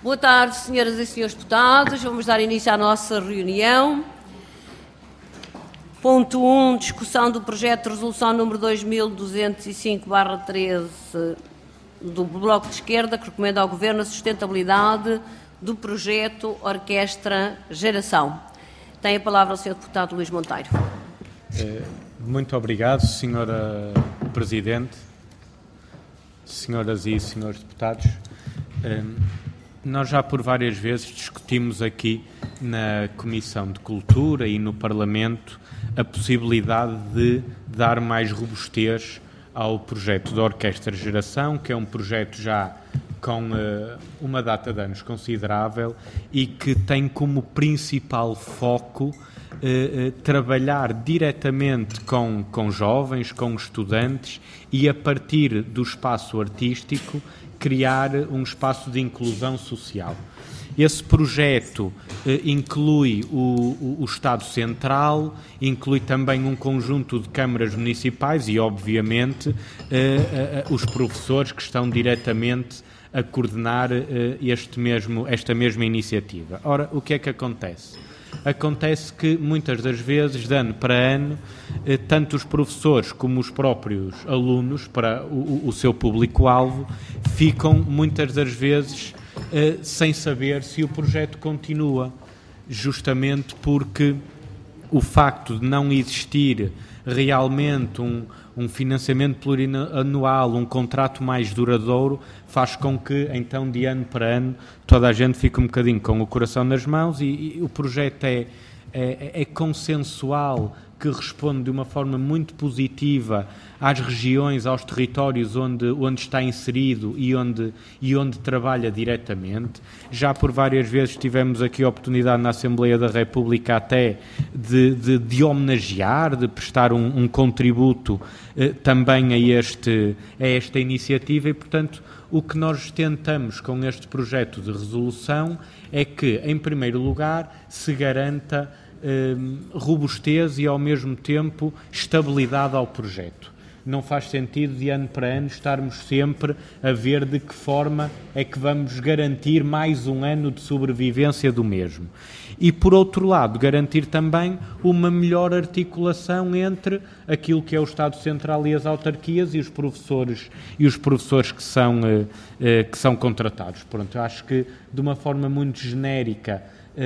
Boa tarde, senhoras e senhores deputados. Vamos dar início à nossa reunião. Ponto 1, discussão do projeto de resolução número 2205/13 do Bloco de Esquerda, que recomenda ao Governo a sustentabilidade do projeto Orquestra Geração. Tem a palavra o Sr. Deputado Luís Monteiro. Muito obrigado, Sra. Presidente, senhoras e senhores deputados. Nós já por várias vezes discutimos aqui na Comissão de Cultura e no Parlamento a possibilidade de dar mais robustez ao projeto da Orquestra Geração, que é um projeto já com uma data de anos considerável e que tem como principal foco trabalhar diretamente com jovens, com estudantes e, a partir do espaço artístico, criar um espaço de inclusão social. Esse projeto inclui o Estado Central, inclui também um conjunto de câmaras municipais e, obviamente, os professores que estão diretamente a coordenar esta mesma iniciativa. Ora, o que é que acontece? Acontece que, muitas das vezes, de ano para ano, tanto os professores como os próprios alunos, para o seu público-alvo, ficam, muitas das vezes, sem saber se o projeto continua, justamente porque o facto de não existir realmente um financiamento plurianual, um contrato mais duradouro, faz com que, então, de ano para ano, toda a gente fique um bocadinho com o coração nas mãos e o projeto é consensual, que responde de uma forma muito positiva às regiões, aos territórios onde está inserido e onde trabalha diretamente. Já por várias vezes tivemos aqui a oportunidade na Assembleia da República até de homenagear, de prestar um contributo também a esta iniciativa e, portanto, o que nós tentamos com este projeto de resolução é que, em primeiro lugar, se garanta robustez e, ao mesmo tempo, estabilidade ao projeto. Não faz sentido, de ano para ano, estarmos sempre a ver de que forma é que vamos garantir mais um ano de sobrevivência do mesmo. E, por outro lado, garantir também uma melhor articulação entre aquilo que é o Estado Central e as autarquias e os professores que são contratados. Pronto, eu acho que, de uma forma muito genérica,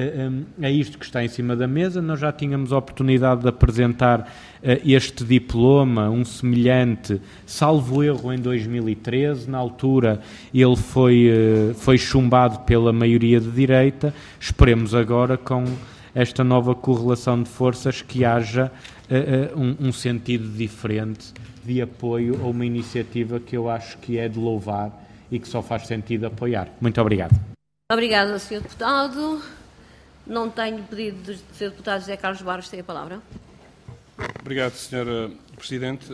é isto que está em cima da mesa. Nós já tínhamos a oportunidade de apresentar este diploma, um semelhante, salvo erro, em 2013. Na altura ele foi chumbado pela maioria de direita. Esperemos agora, com esta nova correlação de forças, que haja um sentido diferente de apoio a uma iniciativa que eu acho que é de louvar e que só faz sentido apoiar. Muito obrigado. Obrigada, Sr. Deputado. Não tenho pedido do Sr. Deputado José Carlos Barros, tem a palavra. Obrigado, Sra. Presidente.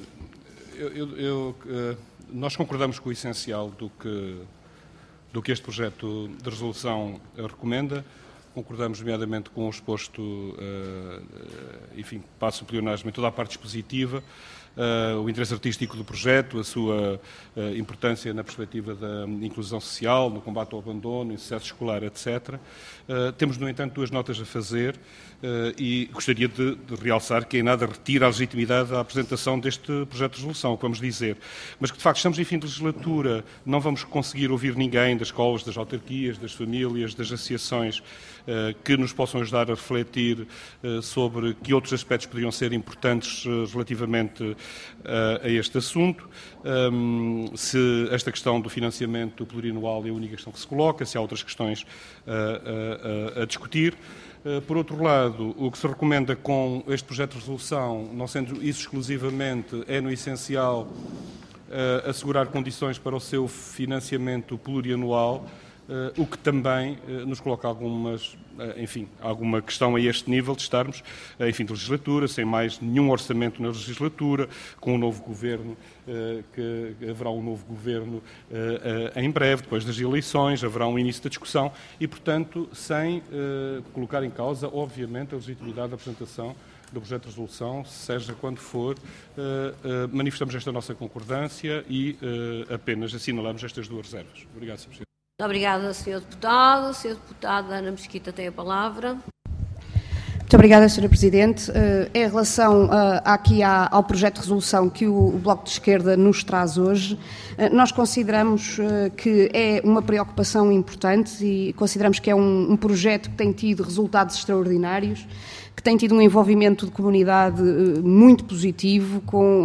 Nós concordamos com o essencial do que este projeto de resolução recomenda. Concordamos, nomeadamente, com o exposto, enfim, passo o pleonasmo em toda a parte expositiva, o interesse artístico do projeto, a sua importância na perspectiva da inclusão social, no combate ao abandono, insucesso escolar, etc. Temos, no entanto, duas notas a fazer e gostaria de realçar que em nada retira a legitimidade da apresentação deste projeto de resolução, o que vamos dizer. Mas que, de facto, estamos em fim de legislatura, não vamos conseguir ouvir ninguém das escolas, das autarquias, das famílias, das associações que nos possam ajudar a refletir sobre que outros aspectos poderiam ser importantes relativamente a este assunto. Se esta questão do financiamento plurianual é a única questão que se coloca, se há outras questões a discutir. Por outro lado, o que se recomenda com este projeto de resolução, não sendo isso exclusivamente, é no essencial assegurar condições para o seu financiamento plurianual, o que também nos coloca alguma questão a este nível de estarmos em fim de legislatura, sem mais nenhum orçamento na legislatura, com um novo governo, que haverá um novo governo em breve, depois das eleições, haverá um início da discussão e, portanto, sem colocar em causa, obviamente, a legitimidade da apresentação do projeto de resolução, seja quando for, manifestamos esta nossa concordância e apenas assinalamos estas duas reservas. Obrigado, Sr. Presidente. Muito obrigada, Sr. Deputado. Sr. Deputada Ana Mesquita tem a palavra. Muito obrigada, Sra. Presidente. Em relação ao projeto de resolução que o Bloco de Esquerda nos traz hoje, nós consideramos que é uma preocupação importante e consideramos que é um projeto que tem tido resultados extraordinários, que tem tido um envolvimento de comunidade muito positivo,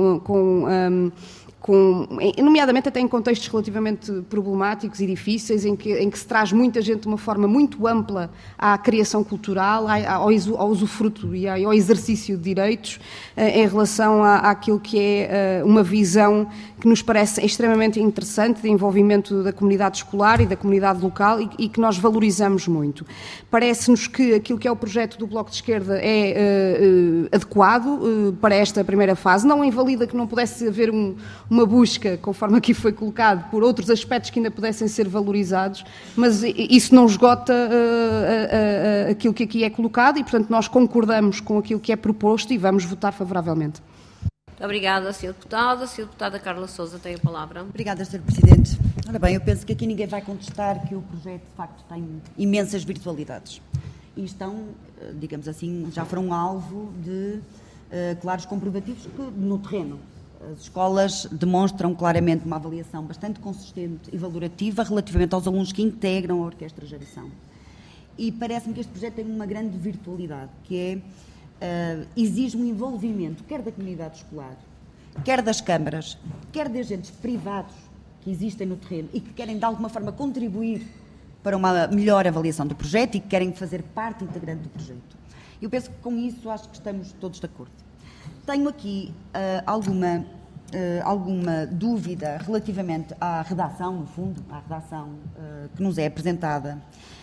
nomeadamente até em contextos relativamente problemáticos e difíceis, em que se traz muita gente de uma forma muito ampla à criação cultural, ao usufruto e ao exercício de direitos, em relação àquilo que é uma visão que nos parece extremamente interessante de envolvimento da comunidade escolar e da comunidade local e que nós valorizamos muito. Parece-nos que aquilo que é o projeto do Bloco de Esquerda é adequado para esta primeira fase, não invalida que não pudesse haver uma busca, conforme aqui foi colocado, por outros aspectos que ainda pudessem ser valorizados, mas isso não esgota aquilo que aqui é colocado e, portanto, nós concordamos com aquilo que é proposto e vamos votar favoravelmente. Muito obrigada, Sra. Deputada. A Sra. Deputada Carla Sousa tem a palavra. Obrigada, Sr. Presidente. Ora bem, eu penso que aqui ninguém vai contestar que o projeto, de facto, tem imensas virtualidades. E estão, digamos assim, já foram alvo de claros comprovativos que, no terreno, as escolas demonstram claramente uma avaliação bastante consistente e valorativa relativamente aos alunos que integram a Orquestra Geração. E parece-me que este projeto tem uma grande virtualidade, que é exige um envolvimento, quer da comunidade escolar, quer das câmaras, quer de agentes privados que existem no terreno e que querem de alguma forma contribuir para uma melhor avaliação do projeto e que querem fazer parte integrante do projeto. Eu penso que com isso acho que estamos todos de acordo. Tenho aqui alguma dúvida relativamente à redação, no fundo, à redação que nos é apresentada.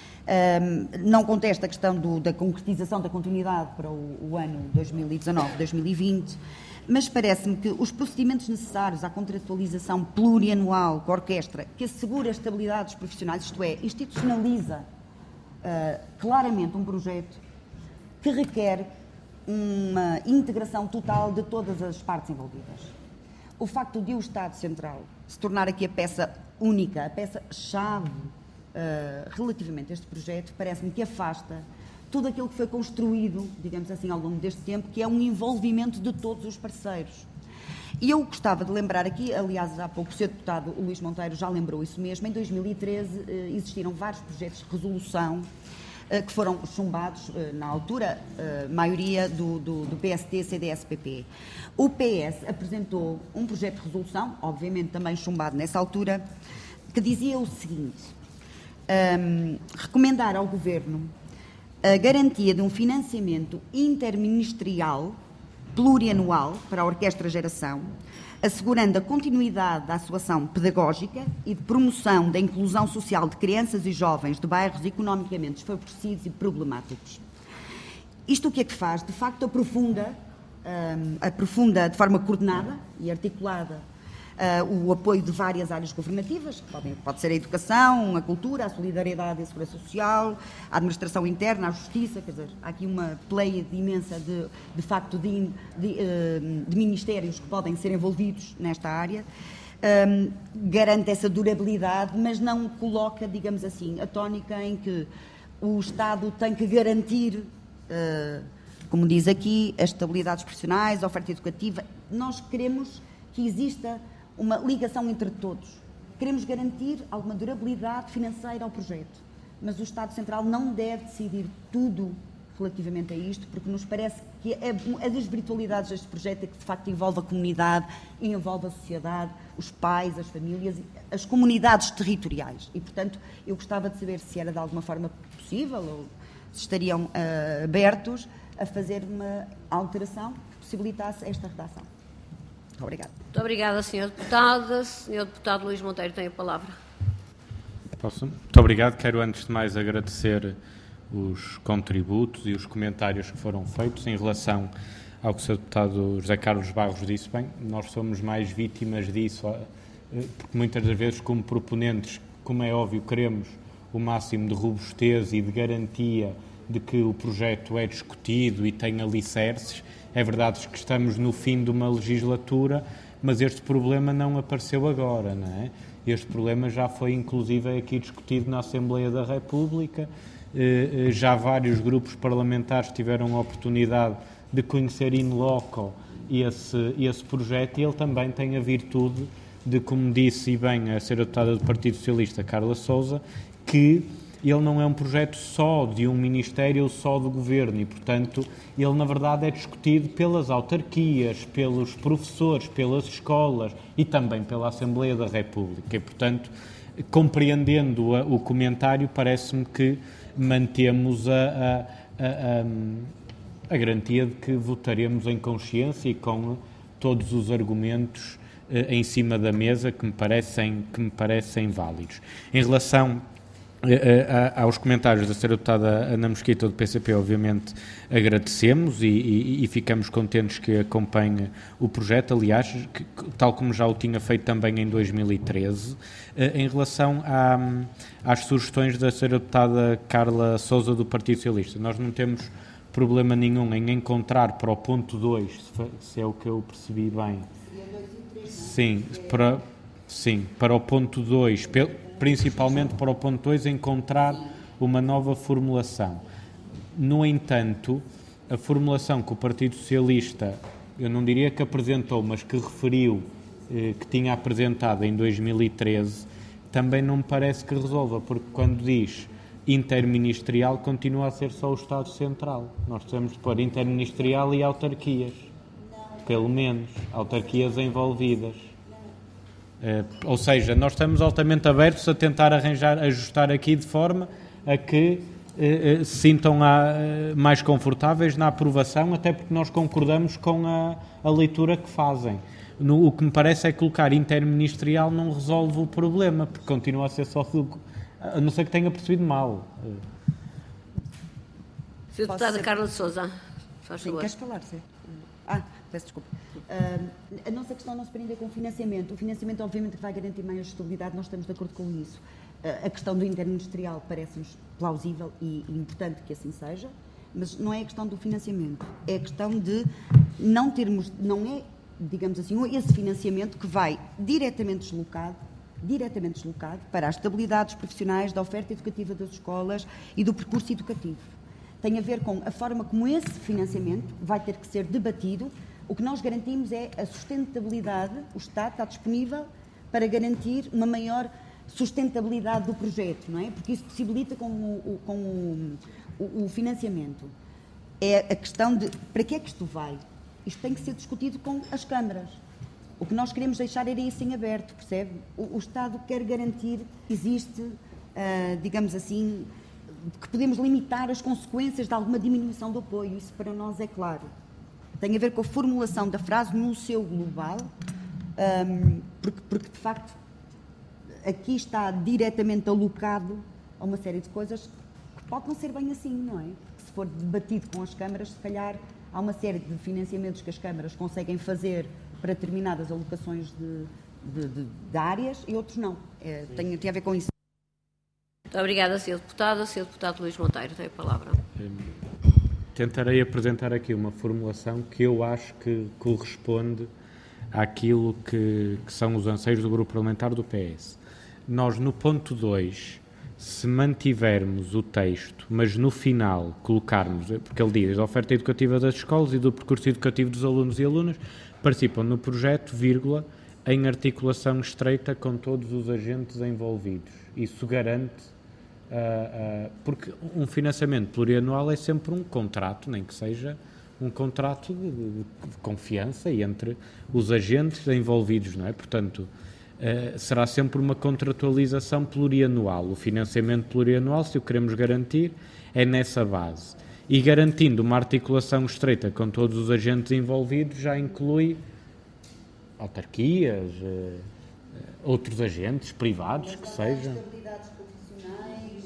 Não contesto a questão da concretização da continuidade para o ano 2019-2020, mas parece-me que os procedimentos necessários à contratualização plurianual com a orquestra, que assegura a estabilidade dos profissionais, isto é, institucionaliza claramente um projeto que requer uma integração total de todas as partes envolvidas. O facto de o Estado Central se tornar aqui a peça única, a peça-chave relativamente a este projeto, parece-me que afasta tudo aquilo que foi construído, digamos assim, ao longo deste tempo, que é um envolvimento de todos os parceiros. E eu gostava de lembrar aqui, aliás, há pouco o Sr. Deputado Luís Monteiro já lembrou isso mesmo, em 2013 existiram vários projetos de resolução que foram chumbados, na altura, maioria do PST, CDS, PP. O PS apresentou um projeto de resolução, obviamente também chumbado nessa altura, que dizia o seguinte: recomendar ao Governo a garantia de um financiamento interministerial plurianual para a Orquestra Geração, assegurando a continuidade da sua ação pedagógica e de promoção da inclusão social de crianças e jovens de bairros economicamente desfavorecidos e problemáticos. Isto o que é que faz? De facto, aprofunda de forma coordenada e articulada o apoio de várias áreas governativas, pode ser a educação, a cultura, a solidariedade e a segurança social, a administração interna, a justiça, quer dizer, há aqui uma pleia imensa de facto de ministérios que podem ser envolvidos nesta área, garante essa durabilidade, mas não coloca, digamos assim, a tónica em que o Estado tem que garantir, como diz aqui, a estabilidade dos profissionais, a oferta educativa. Nós queremos que exista uma ligação entre todos. Queremos garantir alguma durabilidade financeira ao projeto, mas o Estado Central não deve decidir tudo relativamente a isto, porque nos parece que a das virtualidades deste projeto é que de facto envolve a comunidade, envolve a sociedade, os pais, as famílias, as comunidades territoriais. E, portanto, eu gostava de saber se era de alguma forma possível ou se estariam abertos a fazer uma alteração que possibilitasse esta redação. Obrigada. Muito obrigada, Sra. Deputada. Sr. Deputado Luís Monteiro tem a palavra. Posso? Muito obrigado. Quero, antes de mais, agradecer os contributos e os comentários que foram feitos em relação ao que o Sr. Deputado José Carlos Barros disse bem. Nós somos mais vítimas disso, porque muitas das vezes, como proponentes, como é óbvio, queremos o máximo de robustez e de garantia de que o projeto é discutido e tem alicerces. É verdade que estamos no fim de uma legislatura, mas este problema não apareceu agora, não é? Este problema já foi, inclusive, aqui discutido na Assembleia da República. Já vários grupos parlamentares tiveram a oportunidade de conhecer in loco esse projeto, e ele também tem a virtude de, como disse e bem a senhora deputada do Partido Socialista, Carla Sousa, que ele não é um projeto só de um Ministério ou só do Governo e, portanto, ele na verdade é discutido pelas autarquias, pelos professores, pelas escolas e também pela Assembleia da República. E, portanto, compreendendo o comentário, parece-me que mantemos a garantia de que votaremos em consciência e com todos os argumentos em cima da mesa que me parecem válidos. Em relação aos comentários da senhora deputada Ana Mesquita do PCP, obviamente agradecemos e ficamos contentes que acompanhe o projeto, aliás, tal como já o tinha feito também em 2013. Em relação às sugestões da senhora deputada Carla Sousa do Partido Socialista, nós não temos problema nenhum em encontrar para o ponto 2, se é o que eu percebi bem. Sim, para o ponto 2, principalmente para o ponto 2, encontrar uma nova formulação. No entanto, a formulação que o Partido Socialista, eu não diria que apresentou, mas que referiu que tinha apresentado em 2013, também não me parece que resolva, porque quando diz interministerial, continua a ser só o Estado Central. Nós temos de pôr interministerial e autarquias. Pelo menos, autarquias envolvidas. Ou seja, nós estamos altamente abertos a tentar ajustar aqui de forma a que se sintam mais confortáveis na aprovação, até porque nós concordamos com a leitura que fazem. O que me parece é que colocar interministerial não resolve o problema, porque continua a ser só... A não ser que tenha percebido mal. Sra. Deputada Carla Sousa, faz favor. Queres falar, Zé? Peço desculpa. A nossa questão não se prende com o financiamento. O financiamento, obviamente, vai garantir maior estabilidade, nós estamos de acordo com isso. A questão do interministerial parece-nos plausível e importante que assim seja, mas não é a questão do financiamento. É a questão de não termos, não é, digamos assim, esse financiamento que vai diretamente deslocado para as estabilidades profissionais da oferta educativa das escolas e do percurso educativo. Tem a ver com a forma como esse financiamento vai ter que ser debatido. O que nós garantimos é a sustentabilidade, o Estado está disponível para garantir uma maior sustentabilidade do projeto, não é? Porque isso possibilita com o financiamento. É a questão de para que é que isto vai? Isto tem que ser discutido com as câmaras. O que nós queremos deixar era isso em aberto, percebe? O Estado quer garantir que existe, digamos assim, que podemos limitar as consequências de alguma diminuição do apoio. Isso para nós é claro. Tem a ver com a formulação da frase no seu global, porque de facto aqui está diretamente alocado a uma série de coisas que pode não ser bem assim, não é? Se for debatido com as câmaras, se calhar há uma série de financiamentos que as câmaras conseguem fazer para determinadas alocações de áreas e outros não. Tem a ver com isso. Muito obrigada, Sra. Deputada. Sr. Deputado Luís Monteiro, tem a palavra. Tentarei apresentar aqui uma formulação que eu acho que corresponde àquilo que são os anseios do Grupo Parlamentar do PS. Nós, no ponto 2, se mantivermos o texto, mas no final colocarmos, porque ele diz a oferta educativa das escolas e do percurso educativo dos alunos e alunas participam no projeto, vírgula, em articulação estreita com todos os agentes envolvidos. Isso garante, porque um financiamento plurianual é sempre um contrato, nem que seja um contrato de confiança entre os agentes envolvidos, não é? Portanto, será sempre uma contratualização plurianual. O financiamento plurianual, se o queremos garantir, é nessa base. E garantindo uma articulação estreita com todos os agentes envolvidos, já inclui autarquias, outros agentes privados, que sejam. Estabilidades profissionais,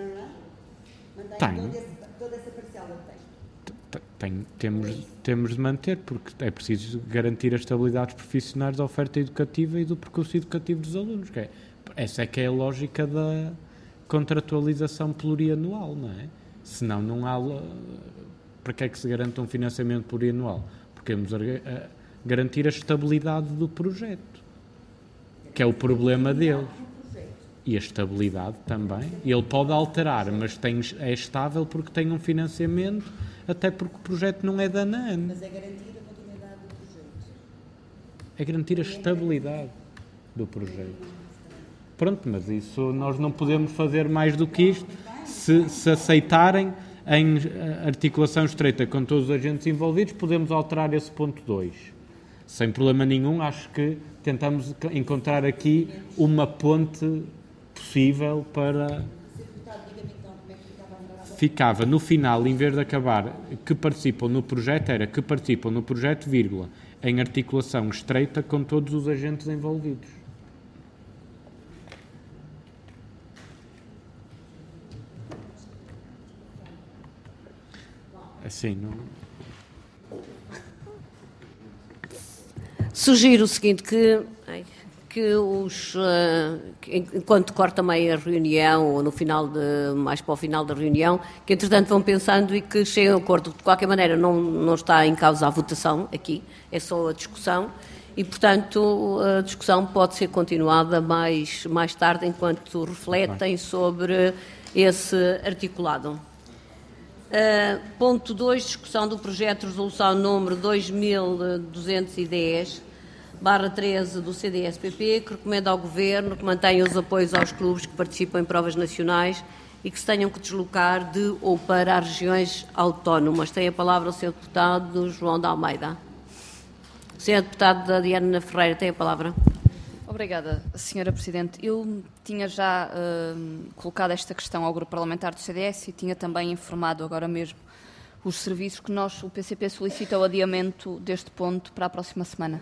toda essa parcela do texto. Temos de manter, porque é preciso garantir as estabilidades profissionais da oferta educativa e do percurso educativo dos alunos. Essa é que é a lógica da contratualização plurianual, não é? Senão não há... Para que é que se garante um financiamento plurianual? Porque queremos garantir a estabilidade do projeto. que é o problema dele. E a estabilidade também. Ele pode alterar, mas é estável porque tem um financiamento, até porque o projeto não é de ano a ano. Mas é garantir a continuidade do projeto. É garantir a estabilidade do projeto. Pronto, mas isso nós não podemos fazer mais do que isto. Se aceitarem em articulação estreita com todos os agentes envolvidos, podemos alterar esse ponto 2. Sem problema nenhum, acho que tentamos encontrar aqui uma ponte possível para... Ficava no final, em vez de acabar que participam no projeto, era que participam no projeto, vírgula, em articulação estreita com todos os agentes envolvidos. Assim, não... Sugiro o seguinte, que enquanto corta meio a reunião, ou mais para o final da reunião, que entretanto vão pensando e que cheguem a acordo. De qualquer maneira, não está em causa a votação aqui, é só a discussão, e portanto a discussão pode ser continuada mais tarde, enquanto refletem sobre esse articulado. Ponto 2, discussão do projeto de resolução número 2210/13 do CDS-PP, que recomenda ao Governo que mantenha os apoios aos clubes que participam em provas nacionais e que se tenham que deslocar de ou para as regiões autónomas. Tem a palavra o Sr. Deputado João de Almeida. O Sr. Deputado Diana Ferreira tem a palavra. Obrigada, Sra. Presidente. Eu tinha já colocado esta questão ao Grupo Parlamentar do CDS e tinha também informado agora mesmo os serviços que o PCP solicita o adiamento deste ponto para a próxima semana.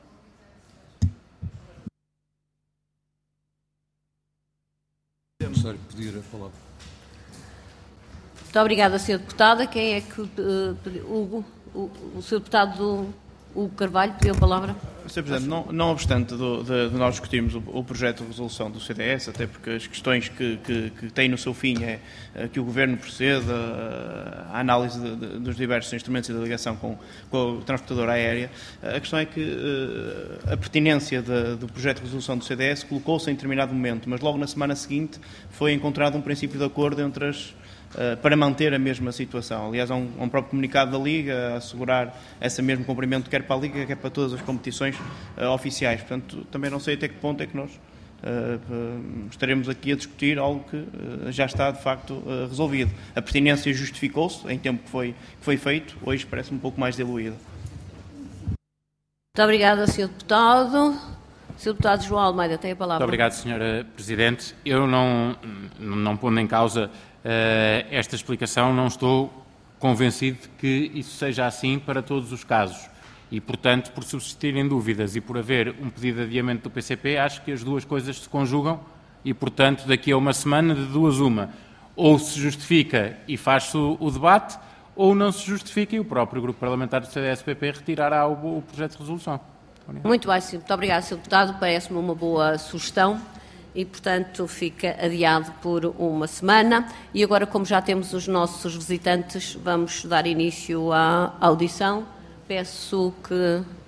Pedir a palavra. Muito obrigada, Sra. Deputada. Quem é que Hugo? O Sr. Deputado Hugo Carvalho pediu a palavra. Sr. Presidente, não obstante de nós discutirmos o projeto de resolução do CDS, até porque as questões que tem no seu fim é que o Governo proceda à análise dos diversos instrumentos de ligação com a transportadora aérea, a questão é que a pertinência do projeto de resolução do CDS colocou-se em determinado momento, mas logo na semana seguinte foi encontrado um princípio de acordo entre para manter a mesma situação. Aliás, há um próprio comunicado da Liga a assegurar esse mesmo cumprimento, quer para a Liga, quer para todas as competições oficiais. Portanto, também não sei até que ponto é que nós estaremos aqui a discutir algo que já está, de facto, resolvido. A pertinência justificou-se em tempo que foi feito, hoje parece um pouco mais diluída. Muito obrigada, Sr. Deputado. Sr. Deputado João Almeida tem a palavra. Muito obrigado, Sra. Presidente. Eu não pondo em causa esta explicação, não estou convencido de que isso seja assim para todos os casos e, portanto, por subsistirem dúvidas e por haver um pedido de adiamento do PCP, acho que as duas coisas se conjugam e, portanto, daqui a uma semana, de duas uma, ou se justifica e faz-se o debate, ou não se justifica e o próprio Grupo Parlamentar do CDS-PP retirará o projeto de resolução. Muito bem, Sr. Muito obrigado, Sr. Deputado. Parece-me uma boa sugestão. E, portanto, fica adiado por uma semana. E agora, como já temos os nossos visitantes, vamos dar início à audição. Peço que